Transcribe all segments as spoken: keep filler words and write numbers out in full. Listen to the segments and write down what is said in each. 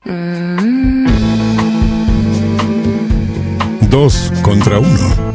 Dos contra uno.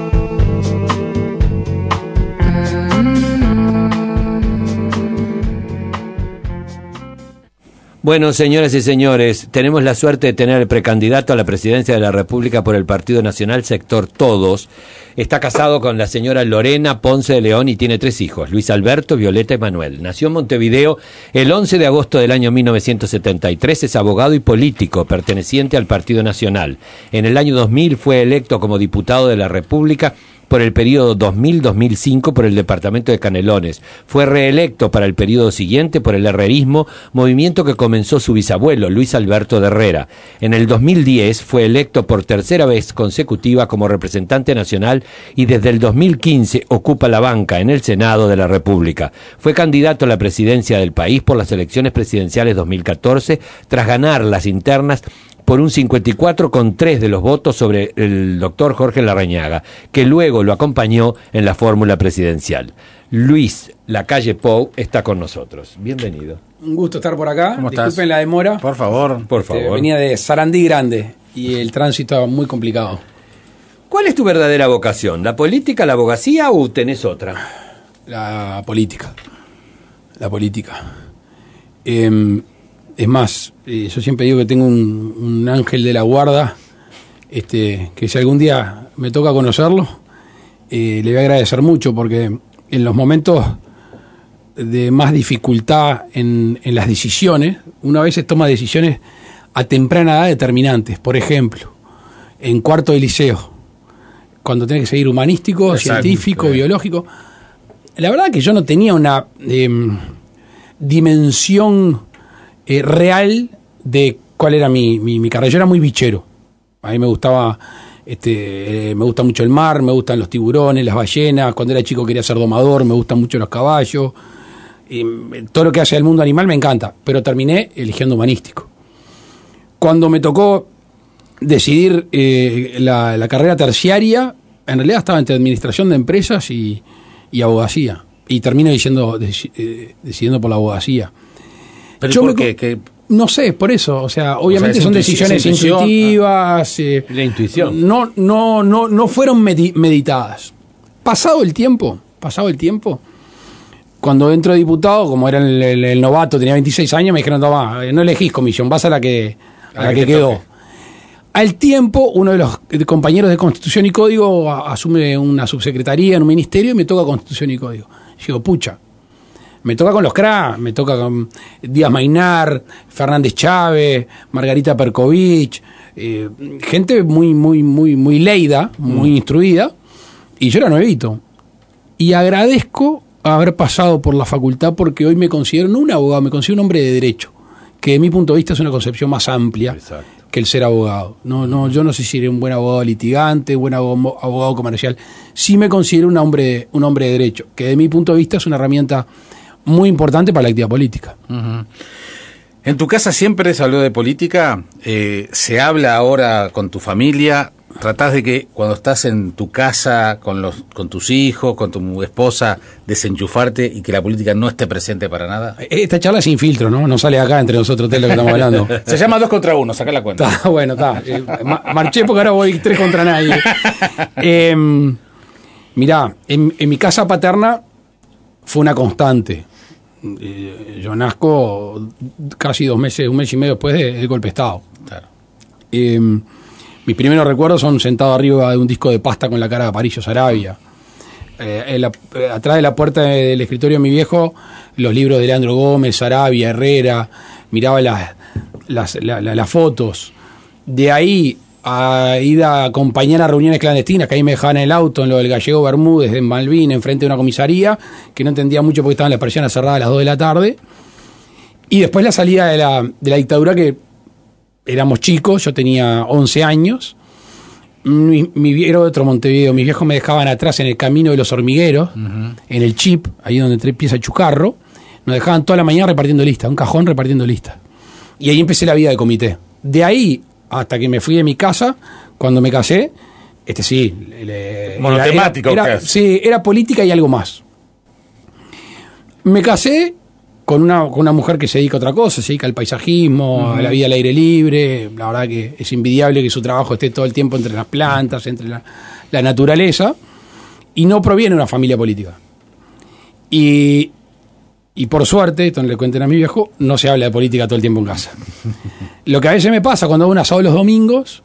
Bueno, señoras y señores, tenemos la suerte de tener el precandidato a la presidencia de la República por el Partido Nacional Sector Todos. Está casado con la señora Lorena Ponce de León y tiene tres hijos, Luis Alberto, Violeta y Manuel. Nació en Montevideo el once de agosto del año mil novecientos setenta y tres, es abogado y político perteneciente al Partido Nacional. En el año dos mil fue electo como diputado de la República por el periodo dos mil a dos mil cinco por el departamento de Canelones. Fue reelecto para el periodo siguiente por el herrerismo, movimiento que comenzó su bisabuelo, Luis Alberto de Herrera. En el dos mil diez fue electo por tercera vez consecutiva como representante nacional y desde el dos mil quince ocupa la banca en el Senado de la República. Fue candidato a la presidencia del país por las elecciones presidenciales dos mil catorce, tras ganar las internas por un cincuenta y cuatro coma tres de los votos sobre el doctor Jorge Larrañaga, que luego lo acompañó en la fórmula presidencial. Luis Lacalle Pou está con nosotros. Bienvenido. Un gusto estar por acá. ¿Cómo estás? Disculpen la demora. Por favor. Por Este, favor. venía de Sarandí Grande y el tránsito estaba muy complicado. ¿Cuál es tu verdadera vocación? ¿La política, la abogacía o tenés otra? La política. La política. Eh, es más, eh, yo siempre digo que tengo un, un ángel de la guarda, este, que si algún día me toca conocerlo, eh, le voy a agradecer mucho, porque en los momentos de más dificultad en, en las decisiones, una vez se toma decisiones a temprana edad determinantes. Por ejemplo, en cuarto de liceo, cuando tenés que seguir humanístico, Exacto, científico, sí. biológico. La verdad que yo no tenía una eh, dimensión eh, real de cuál era mi, mi, mi carrera. Yo era muy bichero. A mí me gustaba, este, eh, me gusta mucho el mar, me gustan los tiburones, las ballenas. Cuando era chico quería ser domador, me gustan mucho los caballos. Eh, todo lo que hace el mundo animal me encanta, pero terminé eligiendo humanístico. Cuando me tocó decidir eh, la, la carrera terciaria, en realidad estaba entre administración de empresas y, y abogacía. Y terminé diciendo, dec, eh, decidiendo por la abogacía. ¿Pero Yo por me, qué? ¿Qué? No sé, por eso. O sea, obviamente o sea, son intu- decisiones intuición, intuitivas. Eh, La intuición. No, no, no, no fueron medi- meditadas. Pasado el tiempo, pasado el tiempo, cuando entro de diputado, como era el, el, el novato, tenía veintiséis años, me dijeron, toma, no elegís comisión, vas a la que, a la que quedó. toque. Al tiempo, uno de los compañeros de Constitución y Código a- asume una subsecretaría en un ministerio y me toca Constitución y Código. Digo, pucha, me toca con los C R A, me toca con Díaz Maynar, Fernández Chávez, Margarita Perkovich, eh, gente muy, muy, muy, muy leída, muy mm. instruida, y yo era nuevito. Y agradezco haber pasado por la facultad, porque hoy me considero, no un abogado, me considero un hombre de derecho, que de mi punto de vista es una concepción más amplia. Exacto. Que el ser abogado. No, no, yo no sé si seré un buen abogado litigante, un buen abogado, abogado comercial. Sí me considero un hombre, un hombre de derecho, que de mi punto de vista es una herramienta muy importante para la actividad política. Uh-huh. En tu casa siempre se habló de política, eh, se habla ahora con tu familia, tratás de que cuando estás en tu casa con los con tus hijos, con tu esposa, desenchufarte y que la política no esté presente para nada. Esta charla es sin filtro, ¿no? No sale acá entre nosotros tres lo que estamos hablando. Se llama dos contra uno, sacá la cuenta. Está bueno, está. Eh, marché porque ahora voy tres contra nadie. Eh, mirá, en, en mi casa paterna fue una constante. Eh, yo nazco casi dos meses, un mes y medio después del golpe de Estado. Claro. Eh, mis primeros recuerdos son sentado arriba de un disco de pasta con la cara de Aparicio Saravia. Eh, en la, eh, atrás de la puerta del escritorio de mi viejo, los libros de Leandro Gómez, Saravia, Herrera, miraba las, las, la, la, las fotos. De ahí a ir a acompañar a reuniones clandestinas, que ahí me dejaban en el auto, en lo del Gallego Bermúdez, en Malvin, enfrente de una comisaría, que no entendía mucho porque estaban las persianas cerradas a las dos de la tarde. Y después la salida de la, de la dictadura, que éramos chicos, yo tenía once años. Mi, mi, era otro Montevideo, mis viejos me dejaban atrás en el camino de los hormigueros, uh-huh. en el chip, ahí donde empieza Chucarro. Nos dejaban toda la mañana repartiendo listas, un cajón repartiendo listas. Y ahí empecé la vida de comité. De ahí hasta que me fui de mi casa, cuando me casé, este sí, le, monotemático. Era, era, sí, era política y algo más. Me casé con una, con una mujer que se dedica a otra cosa, se dedica al paisajismo, uh-huh. a la vida al aire libre. La verdad que es envidiable que su trabajo esté todo el tiempo entre las plantas, entre la, la naturaleza, y no proviene de una familia política. Y, y por suerte, esto no le cuenten a mi viejo, no se habla de política todo el tiempo en casa. Lo que a veces me pasa cuando hago un asado los domingos,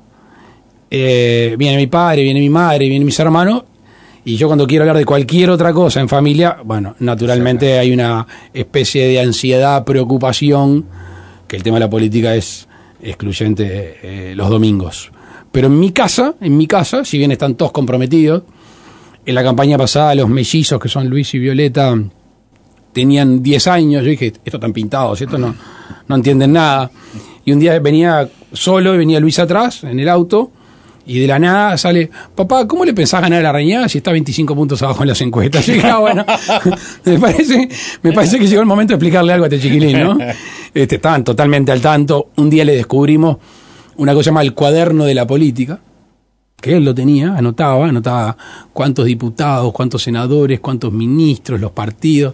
eh, viene mi padre, viene mi madre, vienen mis hermanos, y yo cuando quiero hablar de cualquier otra cosa en familia, bueno, naturalmente sí, hay una especie de ansiedad, preocupación, que el tema de la política es excluyente eh, los domingos. Pero en mi casa, en mi casa, si bien están todos comprometidos, en la campaña pasada los mellizos, que son Luis y Violeta, tenían diez años, yo dije, estos están pintados, estos no, no entienden nada. Y un día venía solo y venía Luis atrás, en el auto, y de la nada sale, papá, ¿cómo le pensás ganar a la Reñaga si está veinticinco puntos abajo en las encuestas? Y dije, ah, bueno, me parece, me parece que llegó el momento de explicarle algo a este chiquilín, ¿no? Este, estaban totalmente al tanto. Un día le descubrimos una cosa llamada el cuaderno de la política, que él lo tenía, anotaba, anotaba cuántos diputados, cuántos senadores, cuántos ministros, los partidos.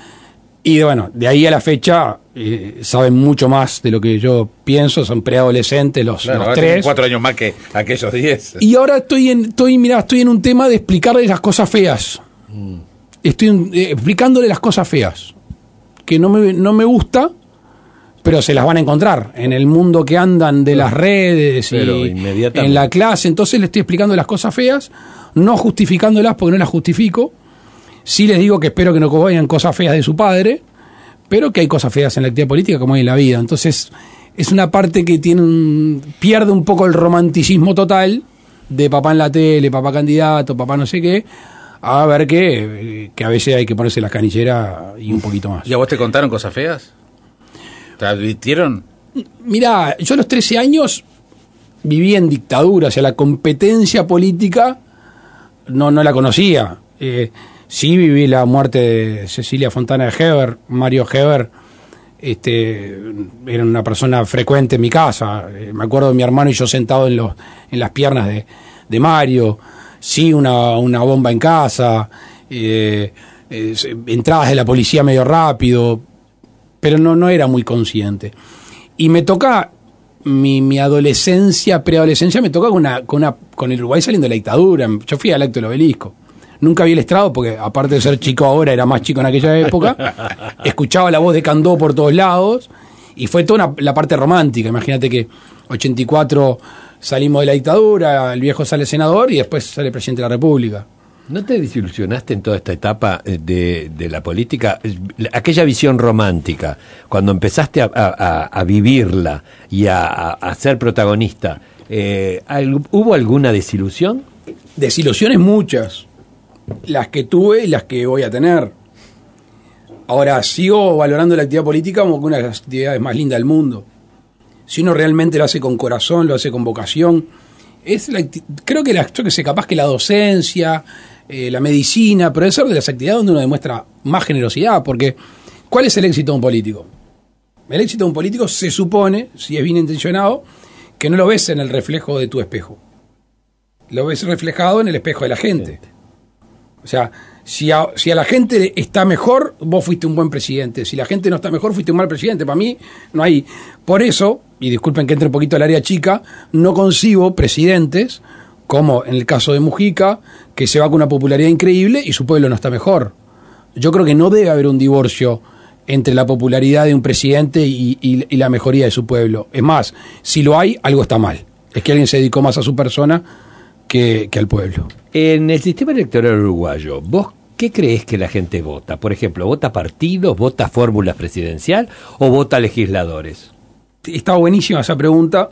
Y bueno, de ahí a la fecha eh, saben mucho más de lo que yo pienso, son preadolescentes los, claro, los tres. Cuatro años más que aquellos diez. Y ahora estoy en, estoy, mirá, estoy en un tema de explicarle las cosas feas. Mm. Estoy eh, explicándole las cosas feas, que no me, no me gusta, pero se las van a encontrar en el mundo que andan de las redes y en la clase. Entonces le estoy explicando las cosas feas, no justificándolas porque no las justifico. Sí les digo que espero que no vayan cosas feas de su padre, pero que hay cosas feas en la actividad política como hay en la vida. Entonces es una parte que tiene un, pierde un poco el romanticismo total de papá en la tele, papá candidato, papá no sé qué, a ver que, que a veces hay que ponerse la canillera y un poquito más. ¿Y a vos te contaron cosas feas? ¿Te advirtieron? Mirá, yo a los trece años viví en dictadura, o sea, la competencia política no, no la conocía. Eh, sí viví la muerte de Cecilia Fontana de Heber, Mario Heber, este, era una persona frecuente en mi casa. Eh, me acuerdo de mi hermano y yo sentados en, los, en las piernas de, de Mario. Sí, una, una bomba en casa, eh, eh, entradas de la policía medio rápido, pero no, no era muy consciente. Y me toca, mi, mi adolescencia, preadolescencia, me toca con, una, con, una, con el Uruguay saliendo de la dictadura. Yo fui al acto del Obelisco. Nunca vi el estrado porque, aparte de ser chico ahora, era más chico en aquella época. Escuchaba la voz de Candó por todos lados y fue toda una, la parte romántica. Imagínate que ochenta y cuatro salimos de la dictadura, el viejo sale senador y después sale presidente de la República. ¿No te desilusionaste en toda esta etapa de, de la política? Aquella visión romántica, cuando empezaste a, a, a vivirla y a, a ser protagonista, eh, ¿hubo alguna desilusión? Desilusiones muchas. Las que tuve y las que voy a tener. Ahora, sigo valorando la actividad política como una de las actividades más lindas del mundo. Si uno realmente lo hace con corazón, lo hace con vocación, es la, creo que la, yo que sé, capaz que la docencia, eh, la medicina, pero es ser de las actividades donde uno demuestra más generosidad, porque ¿cuál es el éxito de un político? El éxito de un político se supone, si es bien intencionado, que no lo ves en el reflejo de tu espejo. Lo ves reflejado en el espejo de la gente. O sea, si a, si a la gente está mejor, vos fuiste un buen presidente. Si la gente no está mejor, fuiste un mal presidente. Para mí no hay... Por eso, y disculpen que entre un poquito al área chica, no concibo presidentes, como en el caso de Mujica, que se va con una popularidad increíble y su pueblo no está mejor. Yo creo que no debe haber un divorcio entre la popularidad de un presidente y, y, y la mejoría de su pueblo. Es más, si lo hay, algo está mal. Es que alguien se dedicó más a su persona que, que al pueblo. En el sistema electoral uruguayo, ¿vos qué crees que la gente vota? Por ejemplo, ¿vota partidos, vota fórmulas presidencial o vota legisladores? Está buenísima esa pregunta.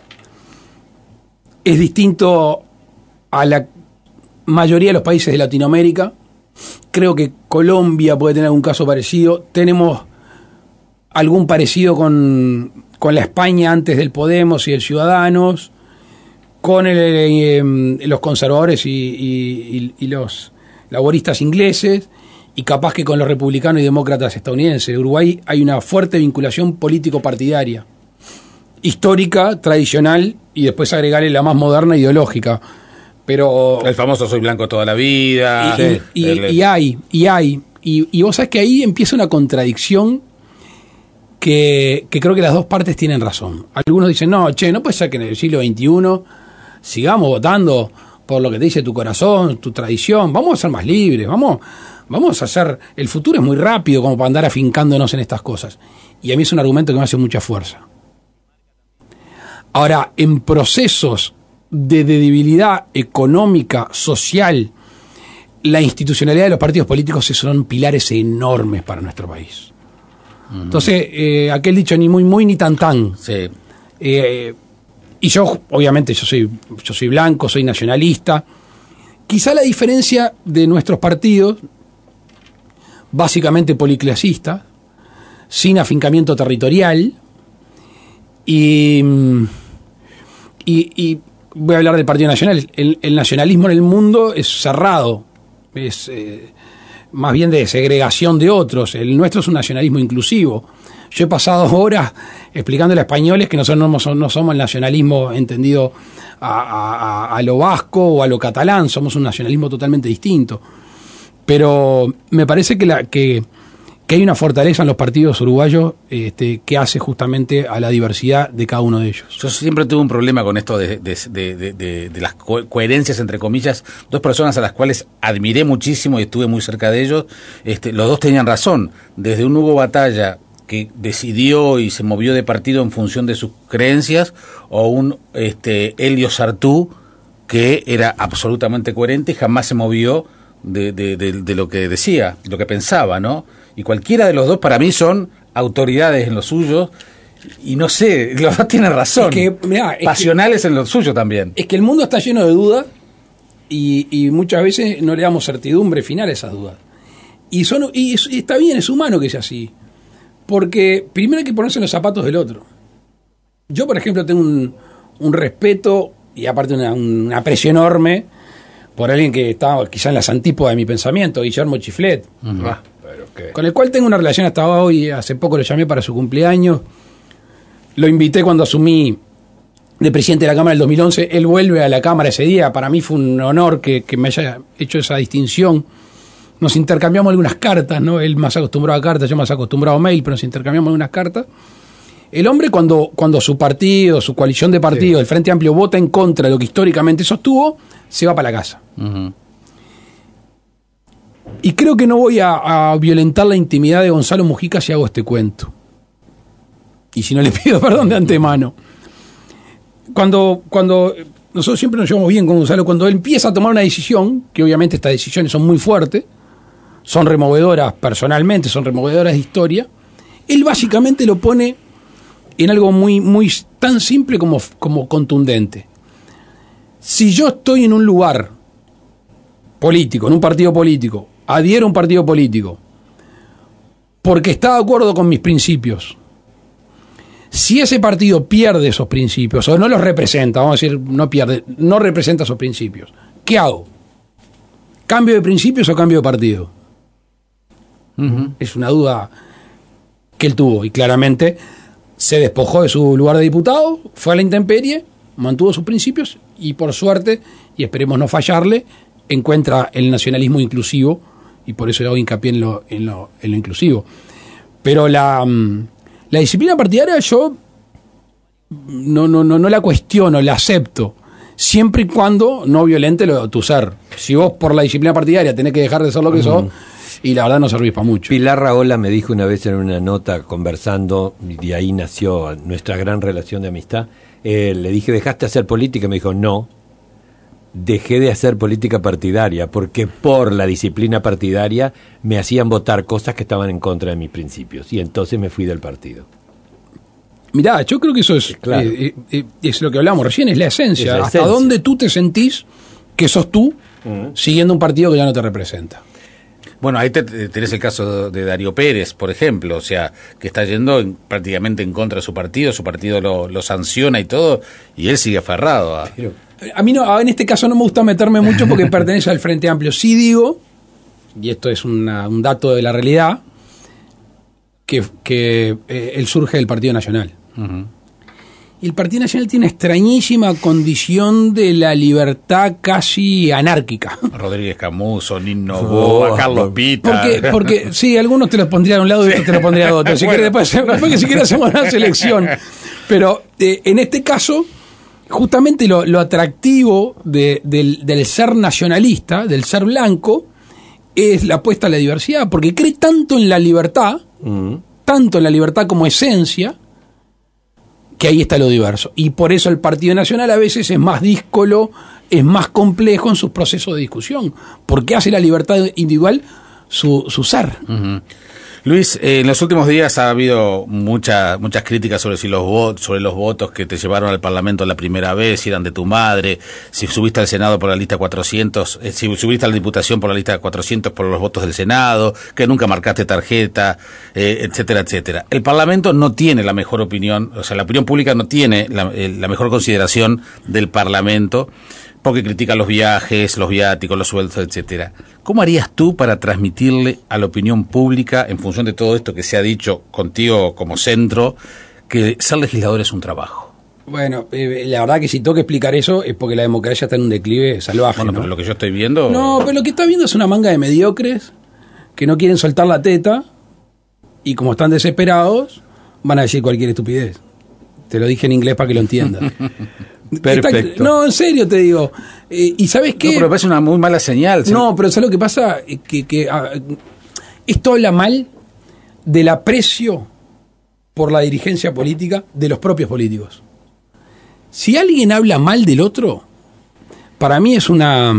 Es distinto a la mayoría de los países de Latinoamérica. Creo que Colombia puede tener algún caso parecido. Tenemos algún parecido con, con la España antes del Podemos y el Ciudadanos, con el, eh, los conservadores y, y, y los laboristas ingleses, y capaz que con los republicanos y demócratas estadounidenses. En Uruguay hay una fuerte vinculación político-partidaria, histórica, tradicional, y después agregarle la más moderna, ideológica. Pero el famoso soy blanco toda la vida. Y, y, y, y hay, y hay. Y, y vos sabés que ahí empieza una contradicción que, que creo que las dos partes tienen razón. Algunos dicen, no, che, no puede ser que en el siglo veintiuno sigamos votando por lo que te dice tu corazón, tu tradición, vamos a ser más libres, vamos, vamos a hacer, el futuro es muy rápido como para andar afincándonos en estas cosas. Y a mí es un argumento que me hace mucha fuerza. Ahora, en procesos de, de debilidad económica, social, la institucionalidad de los partidos políticos son pilares enormes para nuestro país. Uh-huh. Entonces, eh, aquel dicho ni muy muy ni tan tan. Sí. Eh, y yo, obviamente, yo soy, yo soy blanco, soy nacionalista. Quizá la diferencia de nuestros partidos, básicamente policlasistas, sin afincamiento territorial, y, y, y voy a hablar del Partido Nacional. El, el nacionalismo en el mundo es cerrado, es eh, más bien de segregación de otros. El nuestro es un nacionalismo inclusivo. Yo he pasado horas explicándole a españoles que nosotros no somos, no somos el nacionalismo entendido a, a, a lo vasco o a lo catalán, somos un nacionalismo totalmente distinto. Pero me parece que, la, que, que hay una fortaleza en los partidos uruguayos este, que hace justamente a la diversidad de cada uno de ellos. Yo siempre tuve un problema con esto de, de, de, de, de, de las co- coherencias, entre comillas. Dos personas a las cuales admiré muchísimo y estuve muy cerca de ellos, este, los dos tenían razón. Desde un Hugo Batalla, que decidió y se movió de partido en función de sus creencias, o un este, Elio Sartú, que era absolutamente coherente y jamás se movió de, de, de, de lo que decía, de lo que pensaba, ¿no? Y cualquiera de los dos para mí son autoridades en lo suyo, y no sé, los dos tienen razón. Es que, mirá, es pasionales que, en lo suyo también. Es que el mundo está lleno de dudas y, y muchas veces no le damos certidumbre final a esas dudas. Y, son, y, y está bien, es humano que sea así. Porque primero hay que ponerse en los zapatos del otro. Yo, por ejemplo, tengo un, un respeto y aparte una, un aprecio enorme por alguien que estaba quizá en las antípodas de mi pensamiento, Guillermo Chiflet, Uh-huh. Ah, pero qué. con el cual tengo una relación hasta hoy. Hace poco lo llamé para su cumpleaños. Lo invité cuando asumí de presidente de la Cámara en el dos mil once. Él vuelve a la Cámara ese día. Para mí fue un honor que, que me haya hecho esa distinción. Nos intercambiamos algunas cartas, ¿no? Él más acostumbrado a cartas, yo más acostumbrado a mail, pero nos intercambiamos algunas cartas. El hombre, cuando, cuando su partido, su coalición de partidos, sí, el Frente Amplio, vota en contra de lo que históricamente sostuvo, se va para la casa. Uh-huh. Y creo que no voy a, a violentar la intimidad de Gonzalo Mujica si hago este cuento. Y si no, le pido perdón de antemano. Cuando, cuando nosotros siempre nos llevamos bien con Gonzalo, cuando él empieza a tomar una decisión, que obviamente estas decisiones son muy fuertes, son removedoras personalmente, son removedoras de historia, él básicamente lo pone en algo muy, muy tan simple como, como contundente. Si yo estoy en un lugar político, en un partido político, adhiero a un partido político, porque está de acuerdo con mis principios, si ese partido pierde esos principios, o no los representa, vamos a decir, no pierde, no representa esos principios, ¿qué hago? ¿Cambio de principios o cambio de partido? Uh-huh. Es una duda que él tuvo y claramente se despojó de su lugar de diputado, fue a la intemperie, mantuvo sus principios y por suerte, y esperemos no fallarle, encuentra el nacionalismo inclusivo y por eso hago hincapié en lo, en lo, en lo inclusivo. Pero la, la disciplina partidaria yo no, no, no, no la cuestiono, la acepto, siempre y cuando no violente lo, tu ser. Si vos por la disciplina partidaria tenés que dejar de ser lo que uh-huh. sos, y la verdad no servís para mucho. Pilar Raola me dijo una vez en una nota conversando, y de ahí nació nuestra gran relación de amistad, eh, le dije, ¿dejaste de hacer política? Y me dijo, no, dejé de hacer política partidaria, porque por la disciplina partidaria me hacían votar cosas que estaban en contra de mis principios, y entonces me fui del partido. Mirá, yo creo que eso es, claro. eh, eh, es lo que hablamos recién, es la esencia. Es la Hasta esencia. dónde tú te sentís que sos tú uh-huh. siguiendo un partido que ya no te representa. Bueno, ahí te, te, tenés el caso de Darío Pérez, por ejemplo, o sea, que está yendo en, prácticamente en contra de su partido, su partido lo, lo sanciona y todo, y él sigue aferrado a... Pero, a mí no, en este caso no me gusta meterme mucho porque pertenece al Frente Amplio. Sí digo, y esto es una, un dato de la realidad, que, que eh, él surge del Partido Nacional. Uh-huh. Y el Partido Nacional tiene una extrañísima condición de la libertad casi anárquica. Rodríguez Camuso, Nino Boa, oh, Carlos Pita. Porque, porque sí, algunos te los pondría a un lado y otros te los pondría a otro. Si bueno. quieres, después, después que si quieres hacemos una selección. Pero eh, en este caso, justamente lo, lo atractivo de, del, del ser nacionalista, del ser blanco, es la apuesta a la diversidad, porque cree tanto en la libertad, mm. tanto en la libertad como esencia, que ahí está lo diverso. Y por eso el Partido Nacional a veces es más díscolo, es más complejo en sus procesos de discusión, porque hace la libertad individual su, su ser. Uh-huh. Luis, eh, en los últimos días ha habido mucha, muchas críticas sobre si los votos, sobre los votos que te llevaron al Parlamento la primera vez, si eran de tu madre, si subiste al Senado por la lista cuatrocientos, eh, si subiste a la Diputación por la lista cuatrocientos por los votos del Senado, que nunca marcaste tarjeta, eh, etcétera, etcétera. El Parlamento no tiene la mejor opinión, o sea, la opinión pública no tiene la, eh, la mejor consideración del Parlamento, porque critica los viajes, los viáticos, los sueldos, etcétera. ¿Cómo harías tú para transmitirle a la opinión pública, en función de todo esto que se ha dicho contigo como centro, que ser legislador es un trabajo? Bueno, eh, la verdad que si tengo que explicar eso es porque la democracia está en un declive salvaje. Bueno, ¿no? pero lo que yo estoy viendo... No, pero lo que está viendo es una manga de mediocres que no quieren soltar la teta y como están desesperados van a decir cualquier estupidez. Te lo dije en inglés para que lo entiendas. Perfecto. Está, no, en serio te digo. Eh, ¿Y sabes qué? No, pero parece una muy mala señal. ¿Sí? No, pero ¿sabes lo que pasa? Que, que ah, esto habla mal del aprecio por la dirigencia política de los propios políticos. Si alguien habla mal del otro, para mí es una,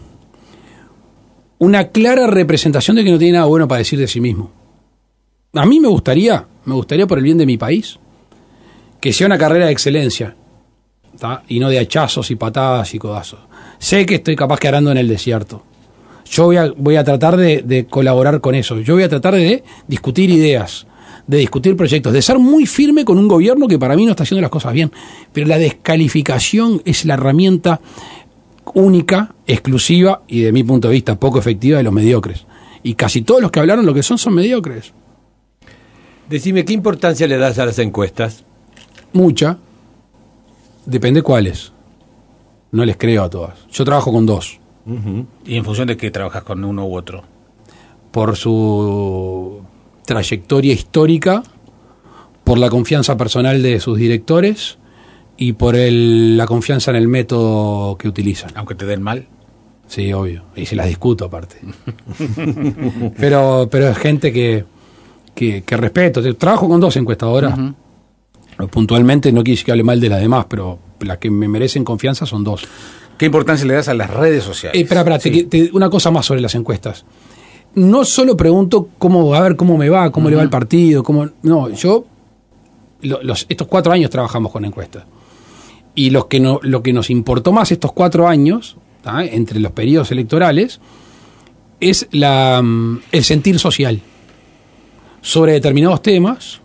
una clara representación de que no tiene nada bueno para decir de sí mismo. A mí me gustaría, me gustaría por el bien de mi país, que sea una carrera de excelencia, ¿tá? Y no de hachazos y patadas y codazos. Sé que estoy capaz que arando en el desierto. Yo voy a, voy a tratar de, de colaborar con eso. Yo voy a tratar de discutir ideas, de discutir proyectos, de ser muy firme con un gobierno que para mí no está haciendo las cosas bien. Pero la descalificación es la herramienta única, exclusiva y, de mi punto de vista, poco efectiva de los mediocres. Y casi todos los que hablaron lo que son son mediocres. Decime, ¿qué importancia le das a las encuestas? Mucha. Depende cuáles. No les creo a todas. Yo trabajo con dos. Uh-huh. ¿Y en función de qué trabajas con uno u otro? Por su trayectoria histórica, por la confianza personal de sus directores y por el, la confianza en el método que utilizan. Aunque te den mal. Sí, obvio. Y se las discuto aparte. pero, pero es gente que, que, que respeto. Trabajo con dos encuestadoras. Uh-huh. Puntualmente no quiere decir que hable mal de las demás, pero las que me merecen confianza son dos. ¿Qué importancia le das a las redes sociales? Eh, espera, espera, sí. te, te, una cosa más sobre las encuestas. No solo pregunto cómo, a ver cómo me va, cómo uh-huh. le va el partido, cómo, no, yo lo, los, estos cuatro años trabajamos con encuestas. Y los que no, lo que nos importó más estos cuatro años, ¿tá? Entre los periodos electorales, es la, el sentir social sobre determinados temas,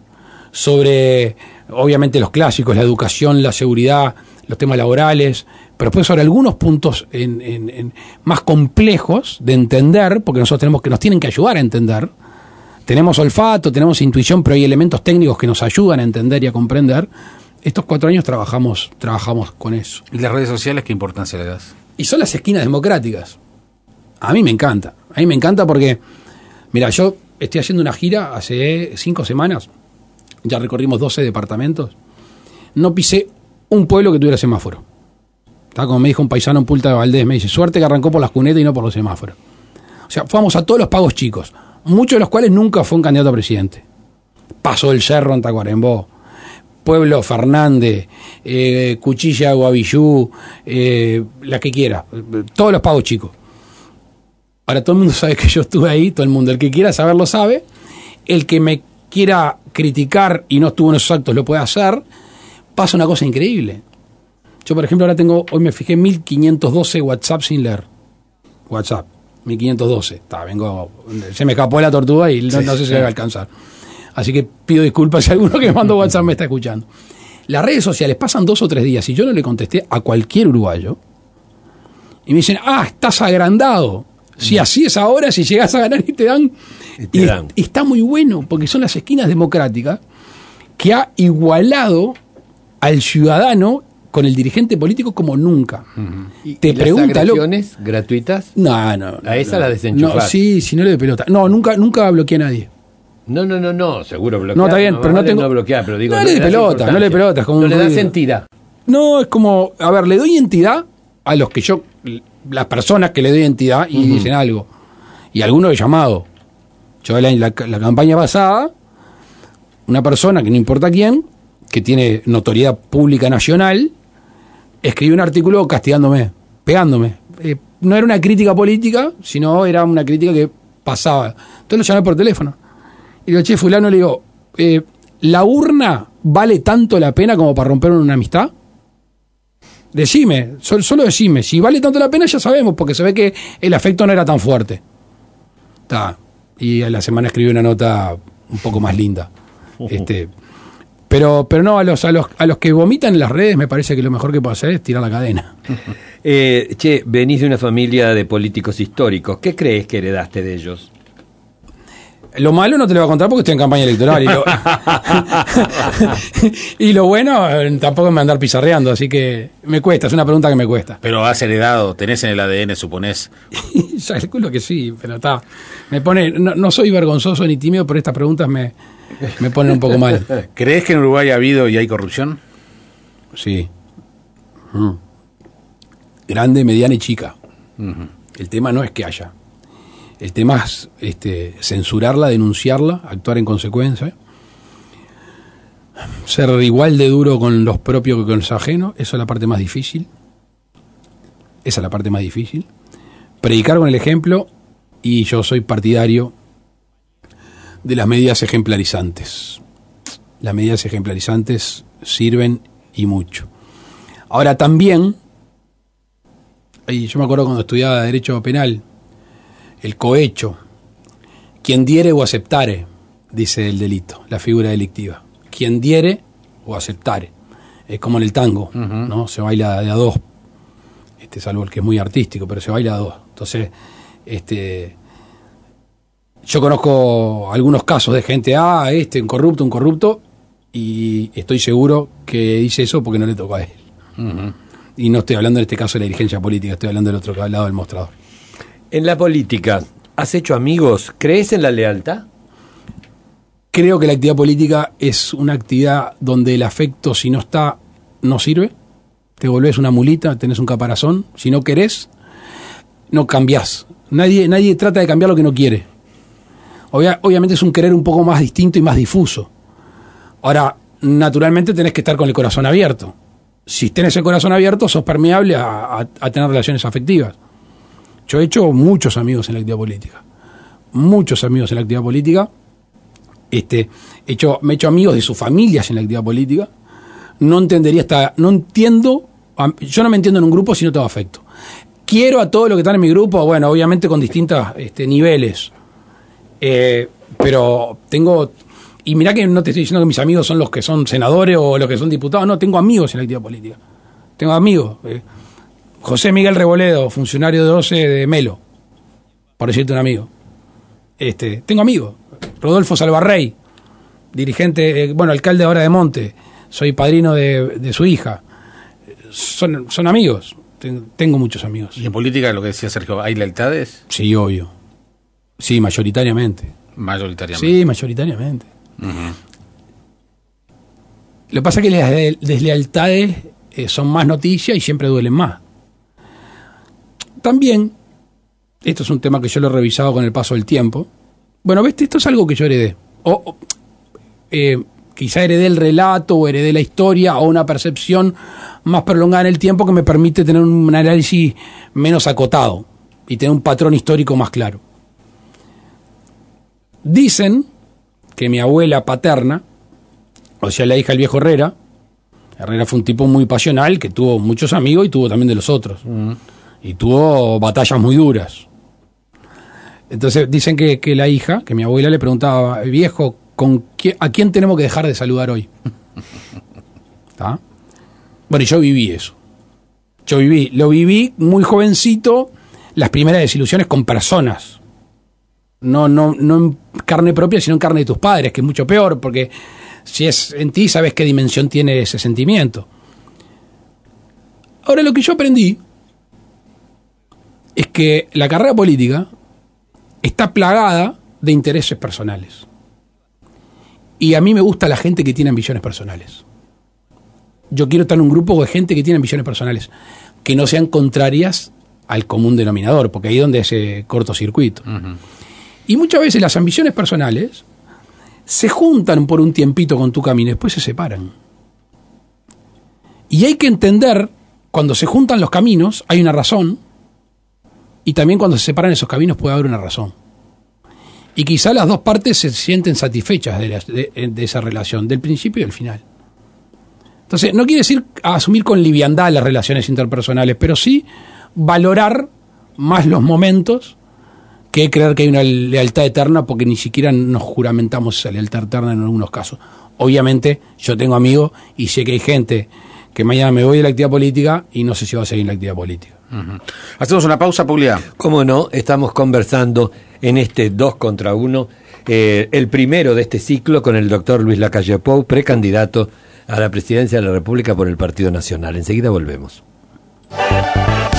sobre obviamente los clásicos, la educación, la seguridad, los temas laborales, pero después sobre algunos puntos en, en, en más complejos de entender, porque nosotros tenemos que nos tienen que ayudar a entender. Tenemos olfato, tenemos intuición, pero hay elementos técnicos que nos ayudan a entender y a comprender. Estos cuatro años trabajamos, trabajamos con eso. ¿Y las redes sociales qué importancia le das? Y son las esquinas democráticas. A mí me encanta. A mí me encanta porque, mira, yo estoy haciendo una gira hace cinco semanas. Ya recorrimos doce departamentos. No pisé un pueblo que tuviera semáforo. ¿Tá? Como me dijo un paisano en Punta de Valdés, me dice, suerte que arrancó por las cunetas y no por los semáforos. O sea, fuimos a todos los pagos chicos, muchos de los cuales nunca fue un candidato a presidente. Paso del Cerro en Tacuarembó, Pueblo Fernández, eh, Cuchilla, Guavillú, eh, la que quiera, todos los pagos chicos. Ahora todo el mundo sabe que yo estuve ahí, todo el mundo, el que quiera saberlo sabe, el que me quiera criticar y no estuvo en esos actos lo puede hacer. Pasa una cosa increíble. Yo, por ejemplo, ahora tengo, hoy me fijé mil quinientos doce WhatsApp sin leer. WhatsApp, mil quinientos doce. Está, vengo, se me escapó la tortuga y no, sí, no sé si sí. va a alcanzar. Así que pido disculpas si alguno que me mandó WhatsApp me está escuchando. Las redes sociales pasan dos o tres días y yo no le contesté a cualquier uruguayo y me dicen, ah, estás agrandado. Si así es ahora, si llegás a ganar y te dan... Y te dan. Y está muy bueno porque son las esquinas democráticas que ha igualado al ciudadano con el dirigente político como nunca. ¿Y, Te y pregunta, las agresiones gratuitas? No, no. A esa no, la desenchufás. No, sí, si no le doy pelota. No, nunca, nunca bloqueé a nadie. No, no, no, no, seguro bloquear. No, está bien, pero no vale tengo- no bloquear, pero digo, No le das doy pelota, no le doy importancia. pelota, es como no un le das ruido. entidad. No, es como, a ver, le doy entidad a los que yo, las personas que le doy entidad y Ujú. dicen algo. Y algunos he llamado. Yo la, la, la campaña pasada, una persona que no importa quién, que tiene notoriedad pública nacional, escribió un artículo castigándome, pegándome. Eh, no era una crítica política, sino era una crítica que pasaba. Entonces lo llamé por teléfono. Y le digo, che, fulano, le digo, eh, ¿la urna vale tanto la pena como para romper una amistad? Decime, sol- solo decime. Si vale tanto la pena ya sabemos, porque se ve que el afecto no era tan fuerte. Ta. Y a la semana escribí una nota un poco más linda. Este, pero, pero no, a los, a los, a los que vomitan en las redes me parece que lo mejor que puedo hacer es tirar la cadena. Eh, che, venís de una familia de políticos históricos. ¿Qué crees que heredaste de ellos? Lo malo no te lo voy a contar porque estoy en campaña electoral. Y lo, y lo bueno, eh, tampoco me andar pizarreando, así que me cuesta, es una pregunta que me cuesta. Pero has heredado, tenés en el A D N, suponés. Ya calculo que sí, pero está. Me pone, no, no soy vergonzoso ni tímido, pero estas preguntas me, me ponen un poco mal. ¿Crees que en Uruguay ha habido y hay corrupción? Sí. Mm. Grande, mediana y chica. Ujú. El tema no es que haya. El tema es este, censurarla, denunciarla, actuar en consecuencia. Ser igual de duro con los propios que con los ajenos. Esa es la parte más difícil. Esa es la parte más difícil. Predicar con el ejemplo. Y yo soy partidario de las medidas ejemplarizantes. Las medidas ejemplarizantes sirven y mucho. Ahora también, y yo me acuerdo cuando estudiaba Derecho Penal, el cohecho, quien diere o aceptare, dice el delito, la figura delictiva. Quien diere o aceptare. Es como en el tango, Ujú. ¿no? Se baila de a dos, este, salvo el que es muy artístico, pero se baila a dos. Entonces, este, yo conozco algunos casos de gente, ah, este, un corrupto, un corrupto, y estoy seguro que dice eso porque no le tocó a él. Ujú. Y no estoy hablando en este caso de la dirigencia política, estoy hablando del otro lado del mostrador. En la política, ¿has hecho amigos? ¿Crees en la lealtad? Creo que la actividad política es una actividad donde el afecto, si no está, no sirve. Te volvés una mulita, tenés un caparazón. Si no querés, no cambiás. Nadie, nadie trata de cambiar lo que no quiere. Obvia- obviamente es un querer un poco más distinto y más difuso. Ahora, naturalmente tenés que estar con el corazón abierto. Si tenés el corazón abierto, sos permeable a, a- a tener relaciones afectivas. Yo he hecho muchos amigos en la actividad política. Muchos amigos en la actividad política. Este, he hecho, me he hecho amigos de sus familias en la actividad política. No entendería hasta, no entiendo, a- yo no me entiendo en un grupo si no tengo afecto. Quiero a todos los que están en mi grupo, bueno, obviamente con distintos este, niveles. Eh, pero tengo, y mirá que no te estoy diciendo que mis amigos son los que son senadores o los que son diputados, no, tengo amigos en la actividad política. Tengo amigos. eh, José Miguel Reboledo, funcionario de doce de Melo, por decirte un amigo. Este, tengo amigos. Rodolfo Salvarrey, dirigente, eh, bueno, alcalde ahora de Monte, soy padrino de, de su hija. Son, son amigos, Ten- tengo muchos amigos. Y en política, lo que decía Sergio, ¿hay lealtades? Sí, obvio. Sí, mayoritariamente. Mayoritariamente. Sí, mayoritariamente. Ujú. Lo que pasa es que las de- deslealtades eh, son más noticias y siempre duelen más. También, esto es un tema que yo lo he revisado con el paso del tiempo. Bueno, ves, esto es algo que yo heredé. O, o, eh, quizá heredé el relato o heredé la historia o una percepción más prolongada en el tiempo que me permite tener un análisis menos acotado y tener un patrón histórico más claro. Dicen que mi abuela paterna, o sea, la hija del viejo Herrera, Herrera fue un tipo muy pasional que tuvo muchos amigos y tuvo también de los otros. Ujú. Y tuvo batallas muy duras. Entonces dicen que, que la hija, que mi abuela le preguntaba, viejo, ¿con qué, ¿a quién tenemos que dejar de saludar hoy? ¿Tá? Bueno, y yo viví eso. Yo viví, lo viví muy jovencito, las primeras desilusiones con personas. No, no, no en carne propia, sino en carne de tus padres, que es mucho peor, porque si es en ti, sabes qué dimensión tiene ese sentimiento. Ahora, lo que yo aprendí es que la carrera política está plagada de intereses personales. Y a mí me gusta la gente que tiene ambiciones personales. Yo quiero estar en un grupo de gente que tiene ambiciones personales, que no sean contrarias al común denominador, porque ahí es donde ese cortocircuito. Uh-huh. Y muchas veces las ambiciones personales se juntan por un tiempito con tu camino y después se separan. Y hay que entender, cuando se juntan los caminos, hay una razón, y también cuando se separan esos caminos puede haber una razón. Y quizá las dos partes se sienten satisfechas de, la, de, de esa relación, del principio y del final. Entonces, no quiere decir asumir con liviandad las relaciones interpersonales, pero sí valorar más los momentos que creer que hay una lealtad eterna, porque ni siquiera nos juramentamos esa lealtad eterna en algunos casos. Obviamente, yo tengo amigos y sé que hay gente que mañana me voy de la actividad política y no sé si va a seguir en la actividad política. Uh-huh. Hacemos una pausa, Puglia. Cómo no, estamos conversando en este dos contra uno, eh, el primero de este ciclo, con el doctor Luis Lacalle Pou, precandidato a la presidencia de la República por el Partido Nacional. Enseguida volvemos.